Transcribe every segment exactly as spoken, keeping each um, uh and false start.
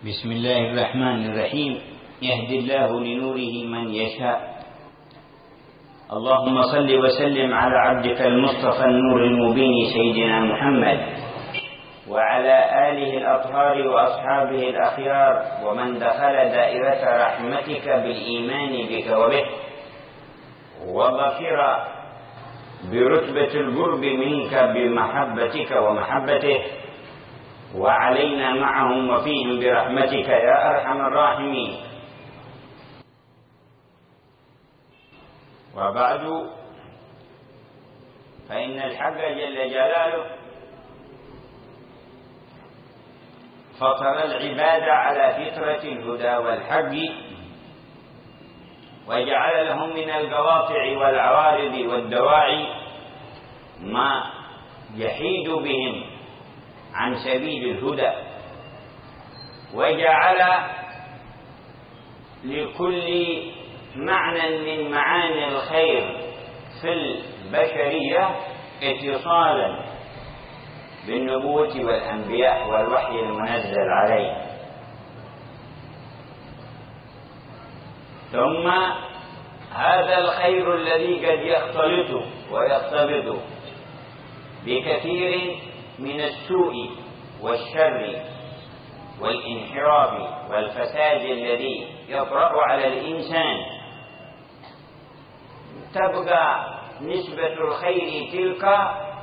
بسم الله الرحمن الرحيم. يهدي الله لنوره من يشاء. اللهم صل وسلم على عبدك المصطفى النور المبين سيدنا محمد وعلى آله الأطهار وأصحابه الأخيار ومن دخل دائرة رحمتك بالإيمان بك وبه وظفر برتبة القرب منك بمحبتك ومحبته، وعلينا معهم وفيهم برحمتك يا أرحم الراحمين. وبعد، فإن الحق جل جلاله فطر العباد على فطرة الهدى والحق، وجعل لهم من القواطع والعوارض والدواعي ما يحيد بهم عن سبيل الهدى، وجعل لكل معنى من معاني الخير في البشرية اتصالا بالنبوة والأنبياء والوحي المنزل عليه. ثم هذا الخير الذي قد يختلط ويختلط بكثير من السوء والشر والانحراف والفساد الذي يطرأ على الإنسان، تبقى نسبة الخير تلك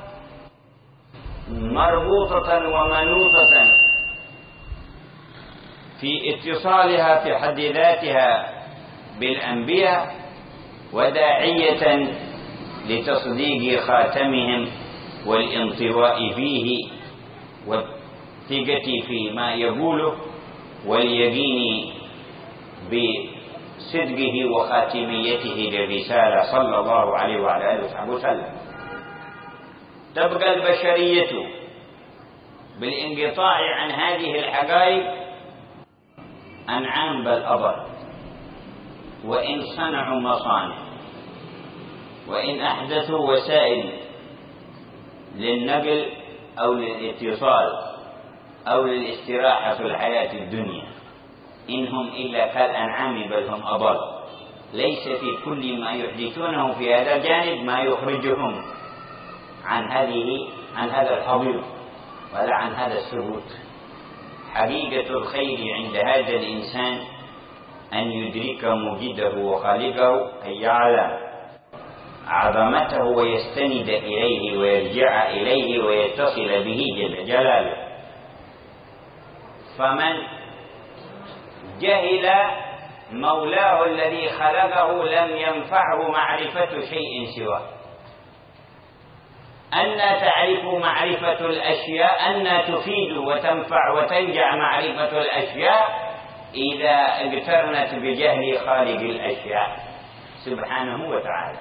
مربوطة ومنوطة في اتصالها في حد ذاتها بالأنبياء، وداعية لتصديق خاتمهم والانطواء فيه والثقة فيما يقوله واليقين بصدقه وخاتميته للرسالة صلى الله عليه وعلى آله وصحبه وسلم. تبقى البشرية بالانقطاع عن هذه الحقائق أنعام بل أضر، وإن صنعوا مصانع وإن أحدثوا وسائل للنقل أو للاتصال أو للاستراحة في الحياة الدنيا، إنهم إلا كالأنعام بل هم أضل. ليس في كل ما يحدثونه في هذا الجانب ما يخرجهم عن هذه عن هذا الحضيض ولا عن هذا الثبوت. حقيقة الخير عند هذا الإنسان أن يدرك موجده وخالقه، أن يعلم عظمته ويستند إليه ويرجع إليه ويتصل به جل جلاله. فمن جهل مولاه الذي خلقه لم ينفعه معرفة شيء سواه. أن تعرف معرفة الأشياء، أن تفيد وتنفع وتنجع معرفة الأشياء إذا اقترنت بجهل خالق الأشياء سبحانه وتعالى.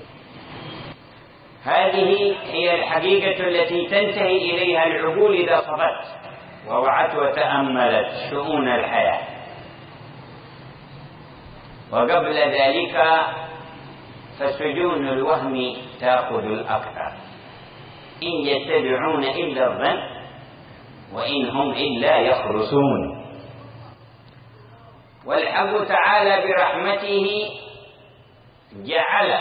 هذه هي الحقيقة التي تنتهي إليها العقول إذا صفت ووعت وتأملت شؤون الحياة. وقبل ذلك فسجون الوهم تأخذ الأكثر، إن يتبعون إلا الظن وإن هم إلا يخرصون. والحق تعالى برحمته جعل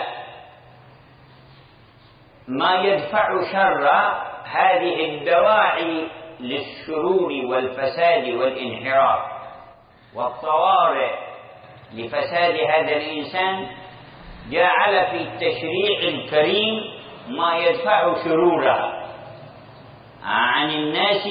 ما يدفع شر هذه الدواعي للشرور والفساد والانحراف والطوارئ لفساد هذا الإنسان، جعل في التشريع الكريم ما يدفع شرورها عن الناس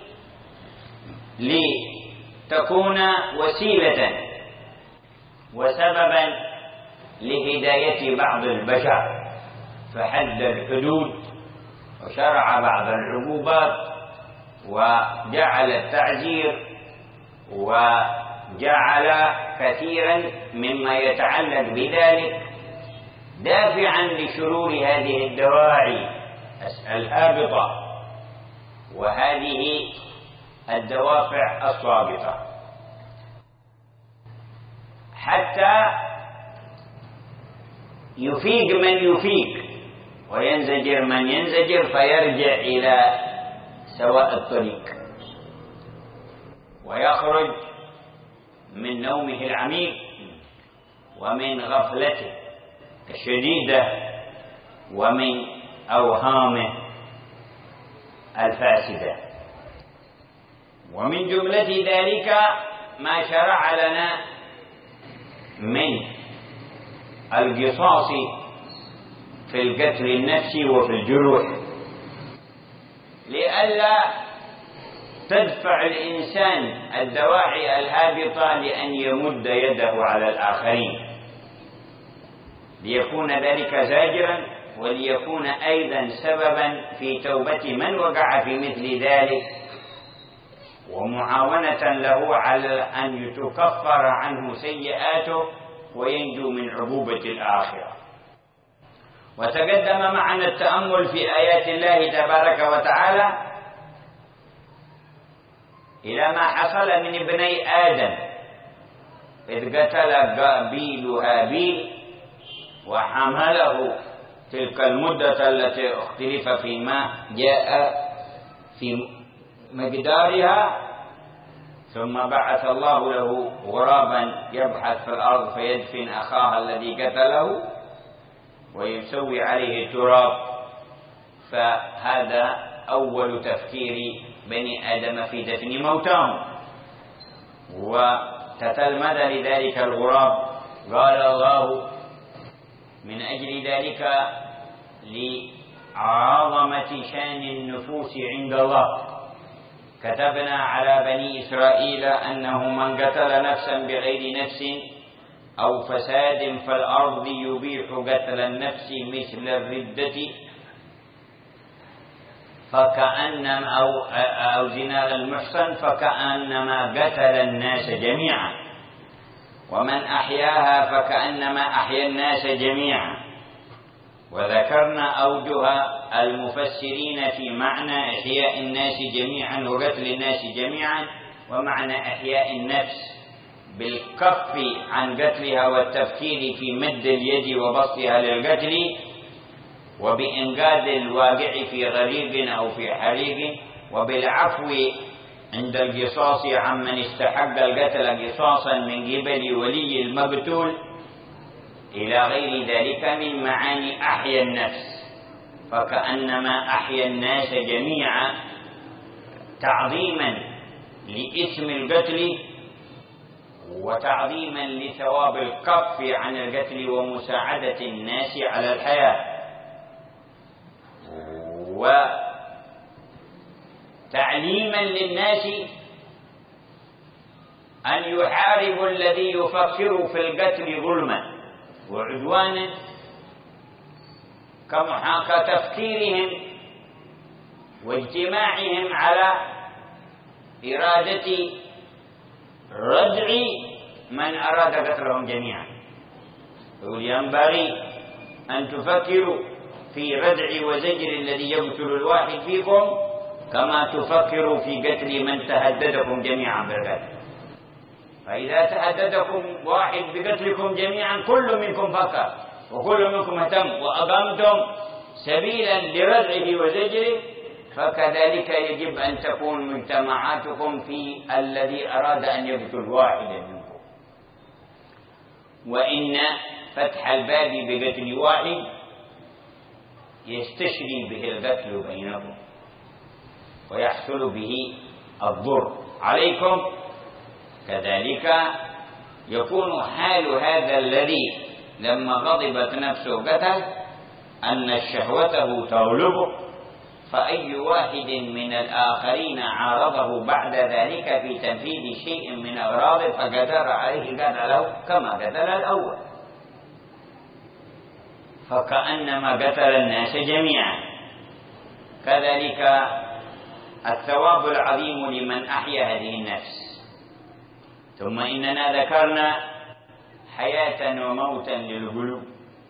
لتكون وسيلة وسببا لهداية بعض البشر، فحد الحدود وشرع بعض العقوبات وجعل التعزير وجعل كثيرا مما يتعلق بذلك دافعا لشرور هذه الدواعي الهابطة وهذه الدوافع الصابطة، حتى يفيق من يفيق وينزجر من ينزجر فيرجع إلى سواء الطريق. ويخرج من نومه العميق ومن غفلته الشديدة ومن أوهامه الفاسدة. ومن جملة ذلك ما شرع لنا من القصاص في القتل النفسي وفي الجروح، لئلا تدفع الإنسان الدواعي الهابطة لأن يمد يده على الآخرين، ليكون ذلك زاجرا وليكون أيضا سببا في توبة من وقع في مثل ذلك، ومعاونة له على أن يتكفر عنه سيئاته وينجو من عقوبة الآخرة. وتقدم معنا التأمل في آيات الله تبارك وتعالى إلى ما حصل من ابني آدم إذ قتل قابيل هابيل وحمله تلك المدة التي اختلف فيما جاء في مقدارها، ثم بعث الله له غرابا يبحث في الأرض فيدفن أخاه الذي قتله ويسوي عليه التراب. فهذا أول تفكير بني آدم في دفن موتاهم، وتتلمذ لذلك الغراب. قال الله من أجل ذلك لعظمة شان النفوس عند الله كتبنا على بني إسرائيل أنه من قتل نفسا بغير نفس أو فساد في الأرض يبيح قتل النفس مثل الردة فكأنما أو, أو زنا المحصن فكأنما قتل الناس جميعا، ومن أحياها فكأنما أحيا الناس جميعا. وذكرنا أوجه المفسرين في معنى إحياء الناس جميعا وقتل الناس جميعا، ومعنى إحياء النفس بالكف عن قتلها والتفكير في مد اليد وبسطها للقتل، وبإنقاذ الواقع في غريق أو في حريق، وبالعفو عند القصاص عمن استحق القتل قصاصا من قبل ولي المقتول، إلى غير ذلك من معاني أحيا النفس فكأنما أحيا الناس جميعا، تعظيما لاسم القتل وتعظيما لثواب الكف عن القتل ومساعدة الناس على الحياة، وتعليما للناس أن يحاربوا الذي يفكر في القتل ظلما وعدوانا كمحاكاة تفكيرهم واجتماعهم على إرادة ردع من أراد قتلهم جميعا. يقول ينبغي أن تفكروا في ردع وزجر الذي يقتل الواحد فيكم كما تفكروا في قتل من تهددكم جميعا بالقتل. فإذا تهددكم واحد بقتلكم جميعا كل منكم فكر وكل منكم اهتم وأقمتم سبيلا لردعه وزجره، فكذلك يجب أن تكون مجتمعاتكم في الذي أراد أن يقتل واحدا منكم. وإن فتح الباب بقتل واحد يستشري به القتل بينكم ويحصل به الضر عليكم، كذلك يكون حال هذا الذي لما غضبت نفسه قتل أن شهوته تغلبه، فأي واحد من الآخرين عارضه بعد ذلك في تنفيذ شيء من أغراضه فقدر عليه قتله كما قتل الأول، فكأنما قتل الناس جميعا. كذلك الثواب العظيم لمن أحيا هذه النفس. ثم إننا ذكرنا حياة وموتا للقلوب،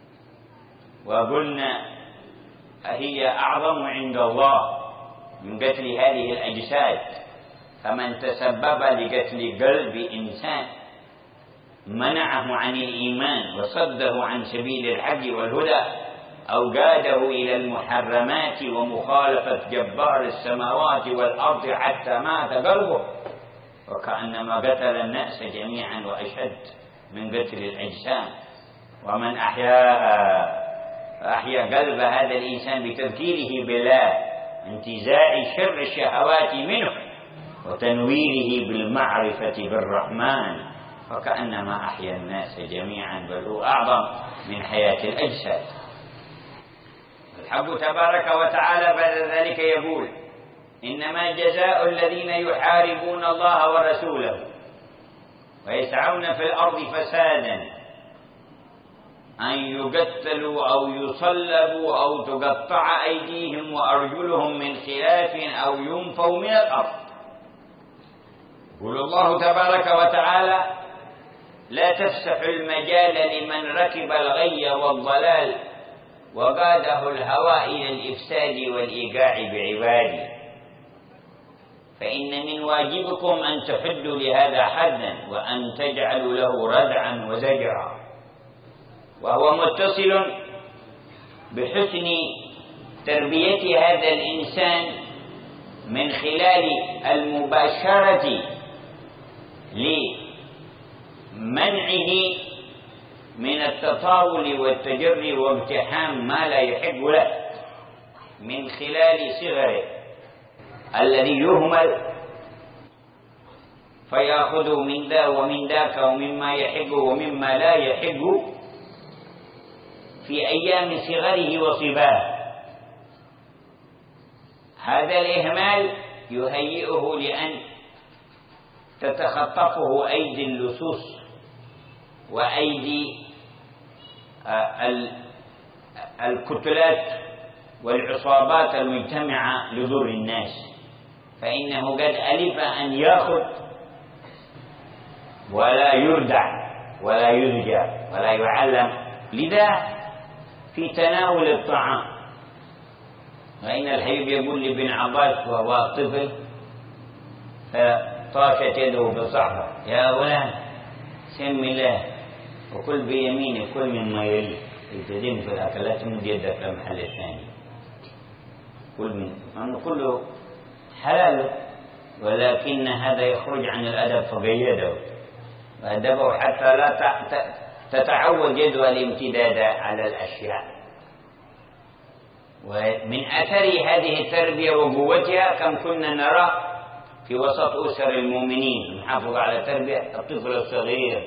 وقلنا هي أعظم عند الله من قتل هذه الأجساد، فمن تسبب لقتل قلب إنسان منعه عن الإيمان وصده عن سبيل الحق والهدى أو قاده إلى المحرمات ومخالفة جبار السماوات والأرض حتى مات قلبه، وكأنما قتل الناس جميعا وأشد من قتل الأجسام. ومن أحياها فأحيا قلب هذا الإنسان بتذكيره بالله، انتزاع شر الشهوات منه وتنويره بالمعرفة بالرحمن، فكأنما أحيا الناس جميعا، بل هو أعظم من حياة الأجساد. الحق تبارك وتعالى بعد ذلك يقول: إنما جزاء الذين يحاربون الله ورسوله ويسعون في الأرض فسادا أن يقتلوا أو يصلبوا أو تقطع أيديهم وأرجلهم من خلاف أو ينفوا من الأرض. يقول الله تبارك وتعالى: لا تفسحوا المجال لمن ركب الغي والضلال وقاده الهوى إلى الإفساد والإيقاع بعبادي، فإن من واجبكم أن تحدوا لهذا حدا وأن تجعلوا له ردعا وزجرا. وهو متصل بحسن تربية هذا الإنسان من خلال المباشرة لمنعه من التطاول والتجري واقتحام ما لا يحب له من خلال صغره الذي يهمل فيأخذ من ذا ومن ذاك ومما يحب ومما لا يحب في أيام صغره وصباه. هذا الإهمال يهيئه لأن تتخطفه أيدي اللصوص وأيدي الكتلات والعصابات المجتمعة لضر الناس، فإنه قد ألف أن يأخذ ولا يردع ولا يرجى ولا يعلم. لذا في تناول الطعام، وإن الحبيب يقول لابن عباس وهو طفل فطاشت يده بصعبة: يا غلام سم الله وكل بيمينك، كل مما يلي. التزم في الأكلات مد يدك للمحل الثاني، كل من أنه كله حلال، ولكن هذا يخرج عن الأدب فقيده وأدبه حتى لا تتعود يده الامتداد على الأشياء. ومن أثر هذه التربية وقوتها كم كنا نرى في وسط أسر المؤمنين نحافظ على تربية الطفل الصغير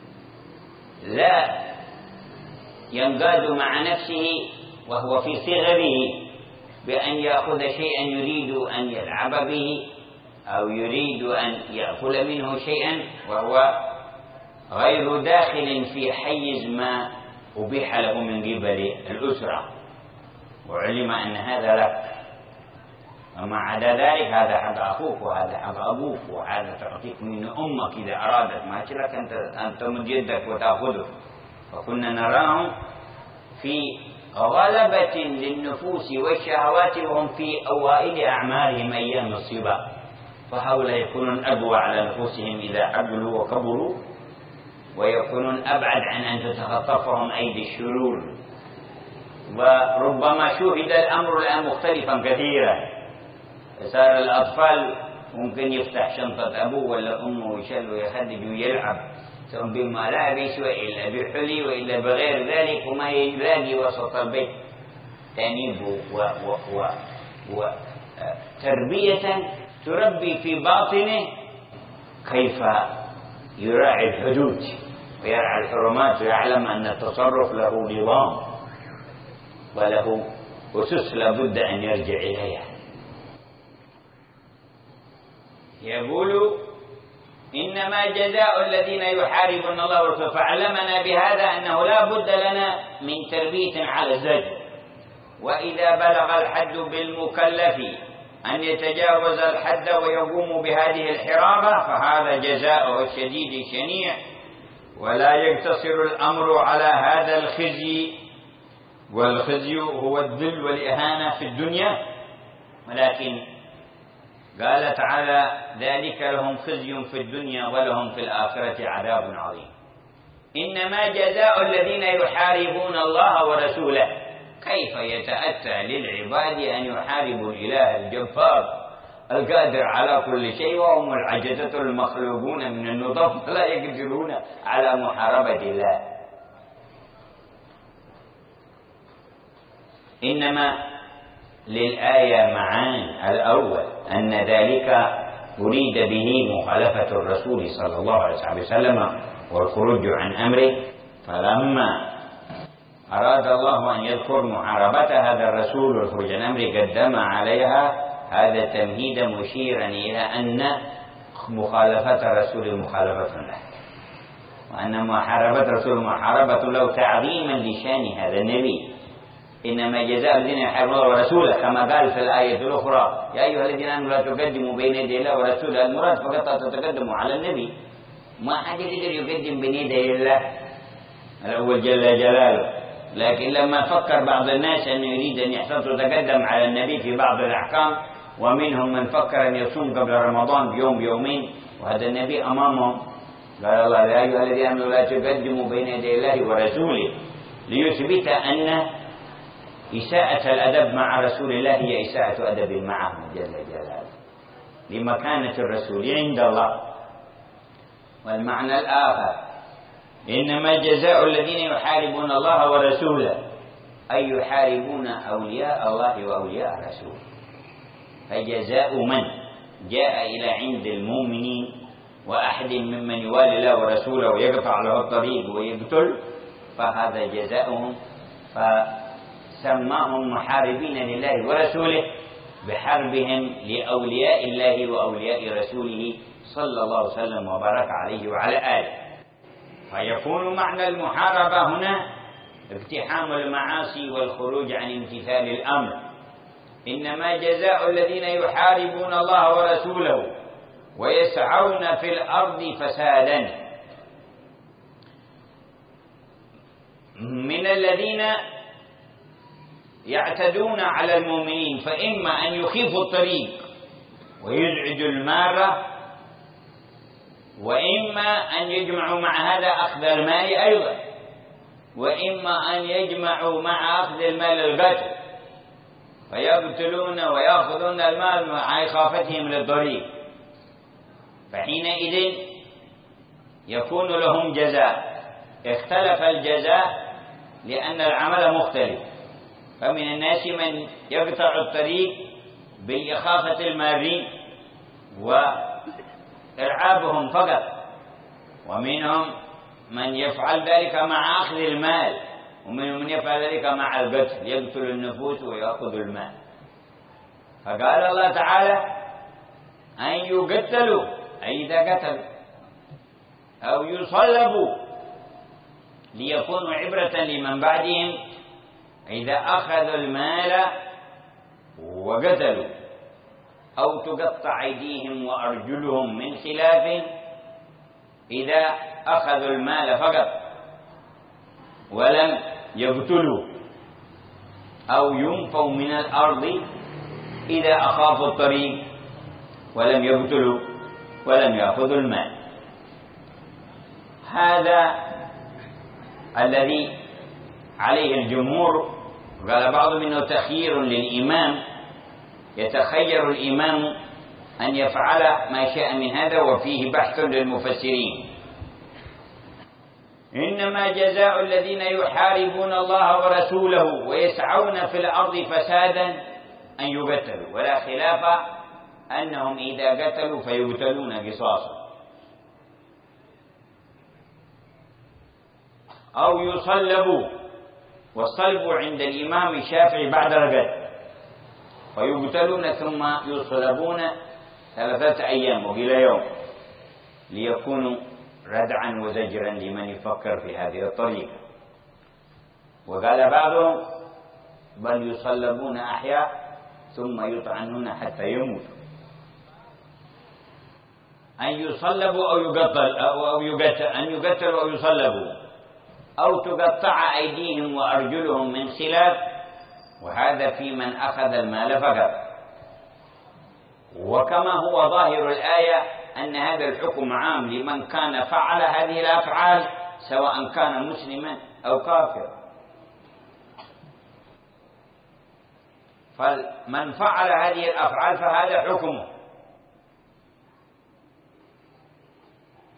لا ينقاد مع نفسه وهو في صغره بأن يأخذ شيئا يريد أن يلعب به أو يريد أن يأكل منه شيئا وهو غير داخل في حيز ما أبيح له من قبل الأسرة وعلم أن هذا لك، وما عدا ذلك هذا حق أخوك وهذا حق أبوك وهذا تعطيك من أمك إذا أرادت، ما لك أنت أن تمد يدك وتأخذه. فكنا نراهم في غلبة للنفوس والشهوات وهم في أوائل أعمارهم أيام الصبا، فهؤلاء يكونون أقوى على نفوسهم إذا عقلوا وكبروا، ويكونون أبعد عن أن تتخطفهم أيدي الشرور. وربما شوهد الأمر الآن مختلفا كثيرا، صار الأطفال ممكن يفتح شنطة أبوه ولا أمه ويشل ويخدج ويلعب ثم بملابس وإلا بحلي وإلا بغير ذلك، وما يلاقي وسط البيت تأنيب وتربية تربي في باطنه كيف يراعي الحدود ويرعى الحرمات ويعلم أن التصرف له نظام وله أسس لابد أن يرجع إليها. يقول: إنما جزاء الذين يحاربون الله ورسوله، فعلمنا بهذا أنه لا بد لنا من تربية على الزجر، وإذا بلغ الحد بالمكلف أن يتجاوز الحد ويقوم بهذه الحرابة فهذا جزاؤه الشديد الشنيع، ولا يقتصر الأمر على هذا الخزي، والخزي هو الذل والإهانة في الدنيا، ولكن قال تعالى: ذلك لهم خزي في الدنيا ولهم في الآخرة عذاب عظيم. إنما جزاء الذين يحاربون الله ورسوله. كيف يتأتى للعباد أن يحاربوا الإله الجبار القادر على كل شيء، وهم العجزة المخلوقون من النطف لا يقدرون على محاربة الله. إنما للآية معان: الأول أن ذلك أريد به مخالفة الرسول صلى الله عليه وسلم والخروج عن أمره، فلما أراد الله أن يذكر محاربة هذا الرسول والخروج عن أمره قدم عليها هذا تمهيدا مشيرا إلى أن مخالفة الرسول مخالفة له، وأن محاربة الرسول محاربة له تعظيما لشان هذا النبي. إنما جزاء الذين يحاربون الله ورسوله كما قال في الآية الأخرى: يا أيها الذين آمنوا لا تقدموا بين يدي الله ورسوله. المراد فقط تتقدموا على النبي، ما أحد يقدر يقدم بين يدي الله الأول جل جلاله. لكن لما فكر بعض الناس أنه يريد أن يحتاط يتقدم على النبي في بعض الأحكام، ومنهم من فكر أن يصوم قبل رمضان بيوم بيومين وهذا النبي أمامهم، قال الله: يا أيها الذين آمنوا لا تقدموا بين يدي الله ورسوله، ليثبت أن إساءة الأدب مع رسول الله هي إساءة أدب معه جل جلاله لمكانة الرسول عند الله. والمعنى الآخر: إنما جزاء الذين يحاربون الله ورسوله أي يحاربون أولياء الله وأولياء رسوله. فجزاء من جاء إلى عند المؤمنين وأحد ممن يوالي الله ورسوله ويقطع له الطريق ويقتل، فهذا جزاؤهم. فسماهم محاربين لله ورسوله بحربهم لأولياء الله وأولياء رسوله صلى الله عليه وسلم وبارك عليه وعلى آله. فيكون معنى المحاربة هنا اقتحام المعاصي والخروج عن امتثال الأمر. إنما جزاء الذين يحاربون الله ورسوله ويسعون في الأرض فسادا من الذين يعتدون على المؤمنين، فإما أن يخيفوا الطريق ويزعجوا المارة، وإما أن يجمعوا مع هذا أخذ المال أيضا، وإما أن يجمعوا مع أخذ المال القتل، فيقتلون ويأخذون المال مع إخافتهم للطريق. فحينئذ يكون لهم جزاء. اختلف الجزاء لأن العمل مختلف، فمن الناس من يقطع الطريق بإخافة المارين وإرعابهم فقط، ومنهم من يفعل ذلك مع أخذ المال، ومنهم من يفعل ذلك مع القتل، يقتل النفوس ويأخذ المال. فقال الله تعالى: أن يقتلوا أي إذا قتلوا، أو يصلبوا ليكونوا عبرة لمن بعدهم إذا أخذوا المال وقتلوا، أو تقطع أيديهم وأرجلهم من خلاف إذا أخذوا المال فقط ولم يقتلوا، أو ينفوا من الأرض إذا أخافوا الطريق ولم يقتلوا ولم يأخذوا المال. هذا الذي عليه الجمهور. قال بعض منه تخيير للإمام، يتخير الإمام أن يفعل ما شاء من هذا، وفيه بحث للمفسرين. إنما جزاء الذين يحاربون الله ورسوله ويسعون في الأرض فسادا أن يقتلوا، ولا خلاف أنهم إذا قتلوا فيقتلون قصاصا، أو يصلبوا. والصلب عند الإمام الشافعي بعد القتل، فيقتلون ثم يصلبون ثلاثة أيام وقيل يوم، ليكونوا ردعا وزجرا لمن يفكر في هذه الطريقة. وقال بعضهم: بل يصلبون أحياء ثم يطعنون حتى يموتوا. أن يصلبوا أو يقتل أو يقتل أن يقتلوا أو يصلبوا، أو تقطع أيديهم وأرجلهم من خلاف، وهذا في من أخذ المال فقط. وكما هو ظاهر الآية أن هذا الحكم عام لمن كان فعل هذه الأفعال سواء كان مسلما أو كافر. فمن فعل هذه الأفعال فهذا حكمه،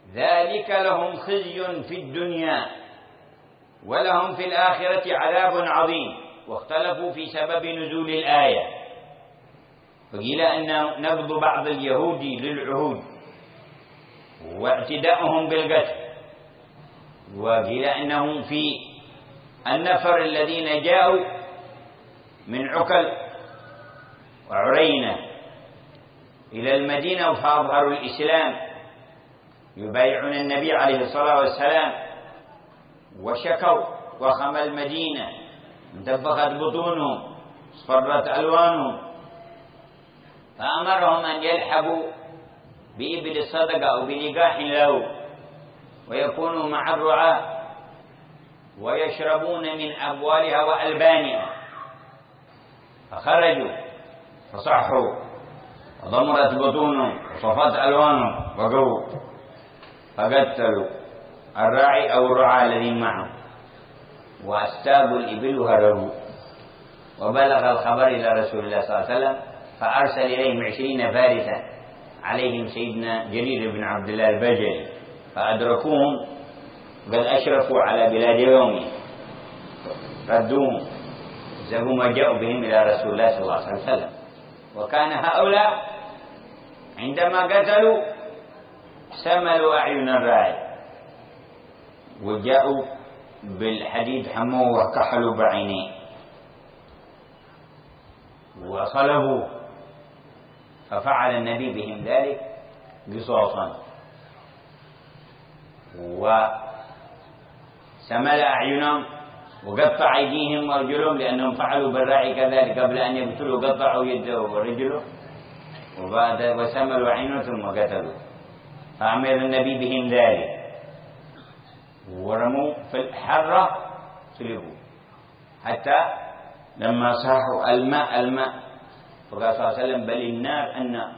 ذلك لهم خزي في الدنيا ولهم في الآخرة عذاب عظيم. واختلفوا في سبب نزول الآية، فقيل أن نبذ بعض اليهود للعهود واعتداؤهم بالقتل، وقيل أنهم في النفر الذين جاءوا من عكل وعرينة إلى المدينة فأظهروا الإسلام يبايعون النبي عليه الصلاة والسلام، وشكوا وخم المدينة، انتفخت بطونهم، اصفرت ألوانهم، فأمرهم أن يلحقوا بإبل الصدقة أو بلقاح له ويكونوا مع الرعاة ويشربون من أبوالها وألبانها. فخرجوا فصحوا وضمرت بطونهم وصفت ألوانهم وقووا، فقتلوا الراعي أو الرعاة الذين معهم واستابوا الإبل وهربوا. وبلغ الخبر إلى رسول الله صلى الله عليه وسلم، فأرسل إليهم عشرين فارسا عليهم سيدنا جرير بن عبد الله البجلي، فأدركوهم قد أشرفوا على بلاد يومهم، ردوهم ثم جاءوا بهم إلى رسول الله صلى الله عليه وسلم. وكان هؤلاء عندما قتلوا سملوا أعين الراعي وجاءوا بالحديد حموه وكحلوا بعينيه وصلبوا، ففعل النبي بهم ذلك قصاصا وسمل أعينهم وقطع أيديهم وأرجلهم، لأنهم فعلوا بالراعي كذلك قبل أن يقتلوا، قطعوا يده ورجله وبعد وسملوا عينه ثم قتلوا. فأمر النبي بهم ذلك ورموا في الحرة صلبوا، حتى لما صاحوا الماء الماء فقال صلى الله عليه وسلم بل النار النار،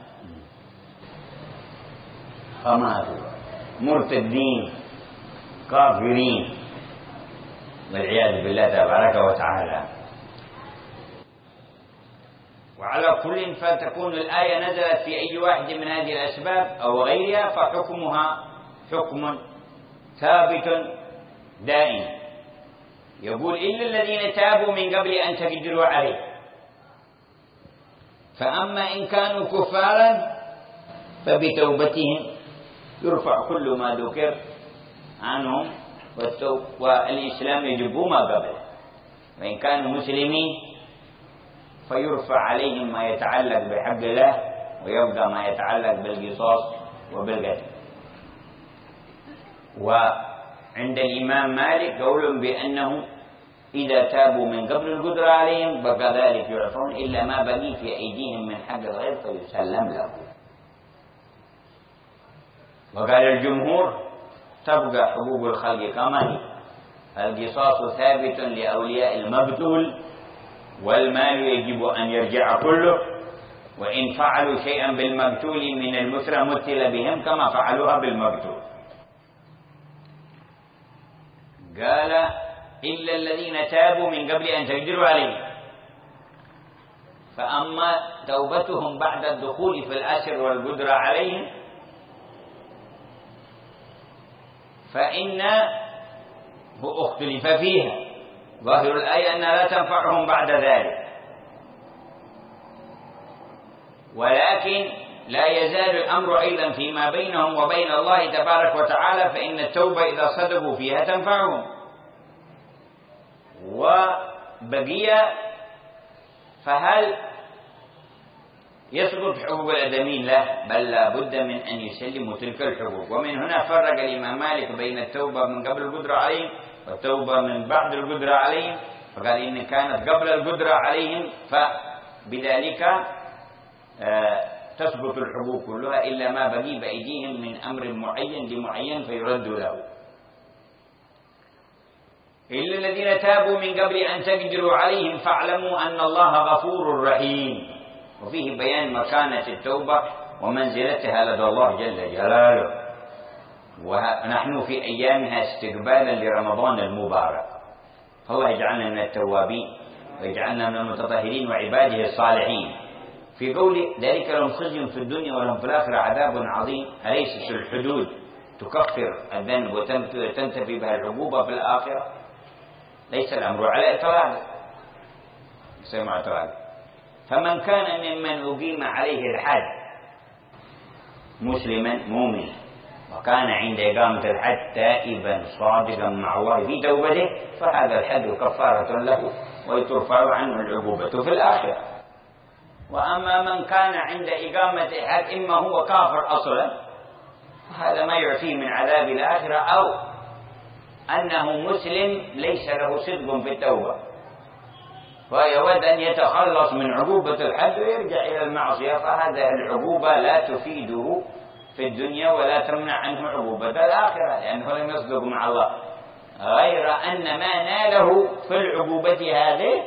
فماتوا مرتدين كافرين والعياذ بالله تبارك وتعالى. وعلى كل فتكون الآية نزلت في أي واحد من هذه الأسباب أو غيرها فحكمها حكم ثابت دائم، يقول إلا الذين تابوا من قبل أن تقدروا عليه. فأما إن كانوا كفارا فبتوبتهم يرفع كل ما ذكر عنهم والإسلام يجب ما قبله، وإن كانوا مسلمين فيرفع عليهم ما يتعلق بحق الله ويبقى ما يتعلق بالقصاص وبالقتل. وعند الإمام مالك قول بأنه إذا تابوا من قبل القدرة عليهم فكذلك يعفون إلا ما بقي في أيديهم من حق الغير فيسلم له. وقال الجمهور تبقى حقوق الخلق كما هي، القصاص ثابت لأولياء المقتول والمال يجب أن يرجع كله، وإن فعلوا شيئا بالمقتول من المسرى مثل بهم كما فعلوها بالمقتول. قال إلا الذين تابوا من قبل أن تقدروا عليهم، فأما توبتهم بعد الدخول في الأسر والقدرة عليهم فإن اختلف فيها، ظاهر الآية أنها لا تنفعهم بعد ذلك، ولكن لا يزال الأمر أيضا فيما بينهم وبين الله تبارك وتعالى، فإن التوبة إذا صدقوا فيها تنفعهم. وبقي فهل يسقط حقوق الآدميين؟ لا، بل لا بد من أن يسلموا تلك الحقوق. ومن هنا فرق الإمام مالك بين التوبة من قبل القدرة عليهم والتوبة من بعد القدرة عليهم، فقال إن كانت قبل القدرة عليهم فبذلك تسقط الحقوق كلها إلا ما بقي بأيديهم من أمر معين لمعين فيرد له. إلا الذين تابوا من قبل أن تقدروا عليهم فاعلموا أن الله غفور رحيم. وفيه بيان مكانة التوبة ومنزلتها لدى الله جل جلاله، ونحن في أيامها استقبالا لرمضان المبارك، فالله يجعلنا من التوابين ويجعلنا من المتطهرين وعباده الصالحين. في قول ذلك لهم خزي في الدنيا ولهم في الآخرة عذاب عظيم، أليست الحدود تكفر الذنب وتنتفي بها العقوبة في الآخرة. ليس الأمر على إطلاق سمع إطلاق. فمن كان ممن أقيم عليه الحد مسلما مؤمنا وكان عند إقامة الحد تائبا صادقا مع الله في توبته فهذا الحد كفارة له وترفع عنه العقوبة في الآخرة. وأما من كان عند إقامة الحد إما هو كافر أصلا هذا ما يعفيه من عذاب الآخرة، أو أنه مسلم ليس له صدق في التوبة ويود أن يتخلص من عقوبة الحد ويرجع إلى المعصية، فهذا العقوبة لا تفيده في الدنيا ولا تمنع عنه عقوبة الآخرة لأنه لم يصدق مع الله، غير أن ما ناله في العقوبة هذه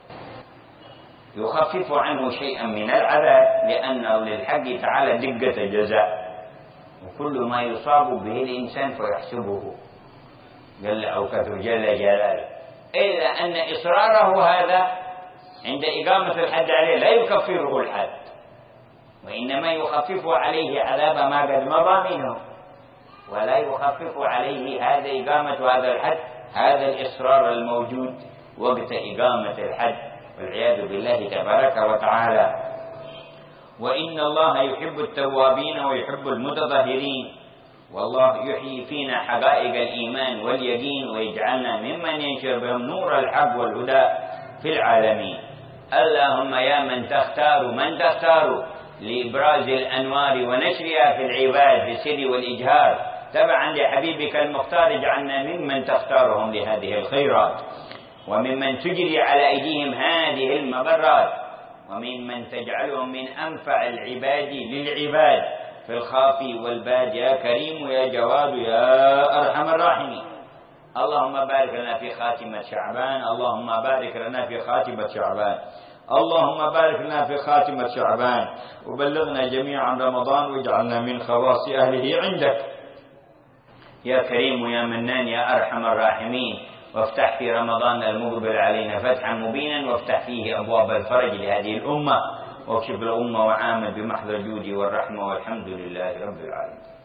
يخفف عنه شيئا من العذاب، لأن للحق تعالى دقة جزاء وكل ما يصاب به الإنسان فيحسبه جل أو كثر جل جلاله، إلا أن إصراره هذا عند إقامة الحد عليه لا يكفره الحد وإنما يخفف عليه عذاب ما قد مضى منه، ولا يخفف عليه هذا إقامة هذا الحد هذا الإصرار الموجود وقت إقامة الحد والعياذ بالله تبارك وتعالى. وإن الله يحب التوابين ويحب المتطهرين، والله يحيي فينا حقائق الإيمان واليقين ويجعلنا ممن ينشر بهم نور الحق والهدى في العالمين. اللهم يا من تختار من تختار لإبراز الأنوار ونشرها في العباد بالسر والإجهار تبعا لحبيبك المختار، اجعلنا ممن تختارهم لهذه الخيرات وممن تجري على أيديهم هذه المبرات وممن تجعلهم من أنفع العباد للعباد في الخافي والباد يا كريم يا جواد يا أرحم الراحمين. اللهم بارك لنا في خاتمة شعبان، اللهم بارك لنا في خاتمة شعبان، اللهم بارك لنا في خاتمة شعبان وبلغنا جميعا رمضان واجعلنا من خواص أهله عندك يا كريم يا منان يا أرحم الراحمين. وافتح في رمضان المقبل علينا فتحا مبينا وافتح فيه أبواب الفرج لهذه الأمة واكشف الأمة وعامل بمحض الجود والرحمة والحمد لله رب العالمين.